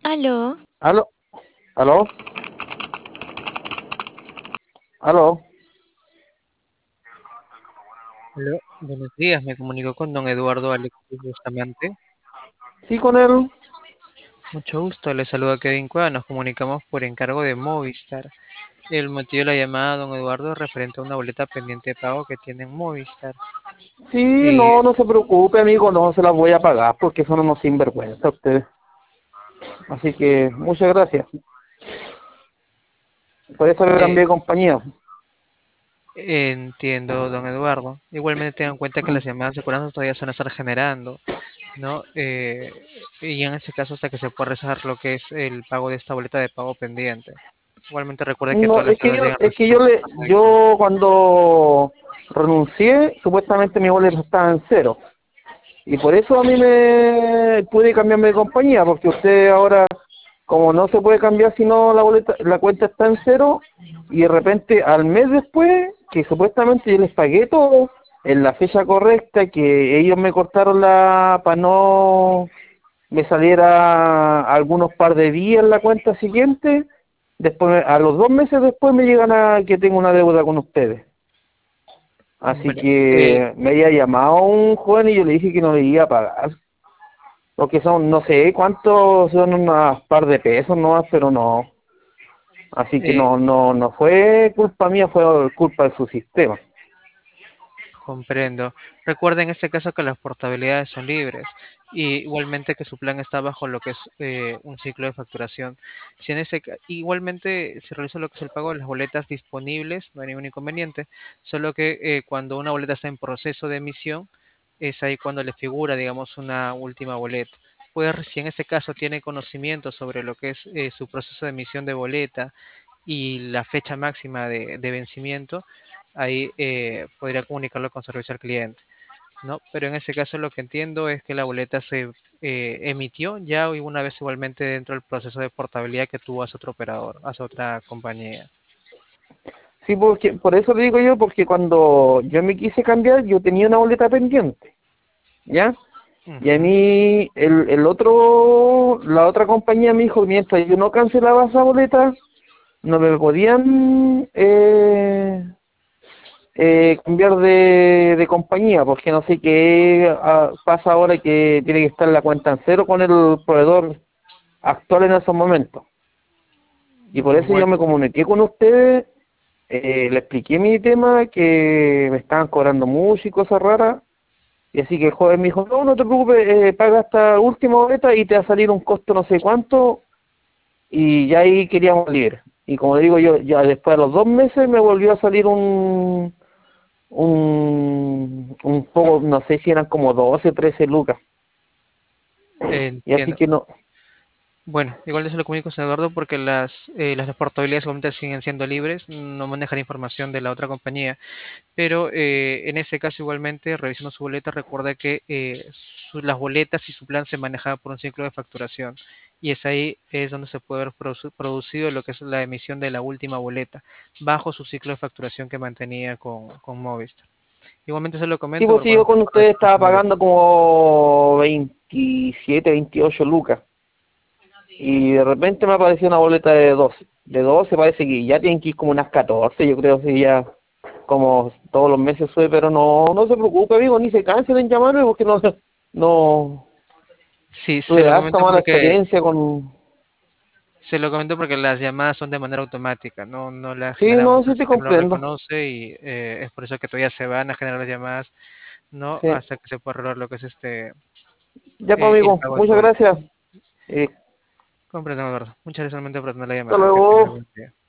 Aló, Aló, aló, aló. Hola, buenos días, me comunico con don Eduardo Alexis Bustamante. Sí, con él. Mucho gusto, le saluda Kevin Cueva, nos comunicamos por encargo de Movistar. El motivo de la llamada, don Eduardo, es referente a una boleta pendiente de pago que tiene en Movistar. Sí, Eh, no se preocupe, amigo, no se las voy a pagar porque son unos sinvergüenza ustedes. Así que muchas gracias. Por eso le eh, cambié de compañía. Entiendo, don Eduardo. Igualmente tengan en cuenta que las llamadas de cobranza todavía se van a estar generando, ¿no? Y en ese caso hasta que se pueda realizar lo que es el pago de esta boleta de pago pendiente. Igualmente recuerde que No, todas las deudas llegan es que recién pasadito. yo cuando renuncié, supuestamente mi boleta estaba en cero. Y por eso a mí me pude cambiarme de compañía, porque usted ahora, como no se puede cambiar si no la boleta, la cuenta está en cero, y de repente al mes después, que supuestamente yo les pagué todo en la fecha correcta, que ellos me cortaron la para no me saliera algunos par de días en la cuenta siguiente, después a los 2 meses después me llegan a que tengo una deuda con ustedes. Así Bueno, que me había llamado un joven y yo le dije que no le iba a pagar. Lo que son, no sé cuántos, son unas par de pesos nomás, pero no. Así que eh, no fue culpa mía, fue culpa de su sistema. Comprendo. Recuerda en este caso que las portabilidades son libres y igualmente que su plan está bajo lo que es un ciclo de facturación. Si en igualmente se realiza lo que es el pago de las boletas disponibles, no hay ningún inconveniente, solo que cuando una boleta está en proceso de emisión, es ahí cuando le figura, digamos, una última boleta. Pues si en este caso tiene conocimiento sobre lo que es su proceso de emisión de boleta y la fecha máxima de vencimiento, ahí podría comunicarlo con servicio al cliente, ¿no? Pero en ese caso lo que entiendo es que la boleta se emitió ya y una vez igualmente dentro del proceso de portabilidad que tuvo hacia otro operador, hacia otra compañía. Sí, porque por eso le digo yo, porque cuando yo me quise cambiar, yo tenía una boleta pendiente, ¿ya? Y a Ujú. mí la otra compañía me dijo, mientras yo no cancelaba esa boleta, no me podían cambiar de compañía, porque no sé qué pasa ahora que tiene que estar la cuenta en cero con el proveedor actual en esos momentos. Y por eso yo Bueno, me comuniqué con ustedes, le expliqué mi tema, que me estaban cobrando mucho y cosas raras. Y así que el joven me dijo, no te preocupes, paga esta última boleta y te va a salir un costo no sé cuánto. Y ya ahí queríamos libre. Y como le digo yo, ya después de los 2 meses me volvió a salir un poco, no sé si eran como 12 13 lucas. Y así entiendo. que no, Bueno, igual yo se lo comunico, señor Eduardo, porque las portabilidades igualmente siguen siendo libres, no manejan información de la otra compañía. Pero en ese caso igualmente, revisando su boleta, recuerda que las boletas y su plan se manejaban por un ciclo de facturación. Y es ahí es donde se puede haber producido lo que es la emisión de la última boleta, bajo su ciclo de facturación que mantenía con Movistar. Igualmente se lo sí, comento pues por sí, yo cuando con ustedes estaba pagando como 27 28 lucas. Y de repente me apareció una boleta de 12. De 12 parece que ya tienen que ir como unas 14, yo creo que ya como todos los meses sube, pero no se preocupe, amigo, ni se cansen en llamarme porque no Sí, tuve harta mala experiencia con... se lo comento porque las llamadas son de manera automática, no las Sí, generamos, no, el sí te sistema lo comprendo. reconoce y es por eso que todavía se van a generar las llamadas, no Sí. hasta que se pueda arreglar lo que es Ya pues, el amigo, pago de su muchas boleta. gracias. Eh, Comprendo, Eduardo. Muchas gracias nuevamente por atender la hasta llamada. Que tenga luego. buen día.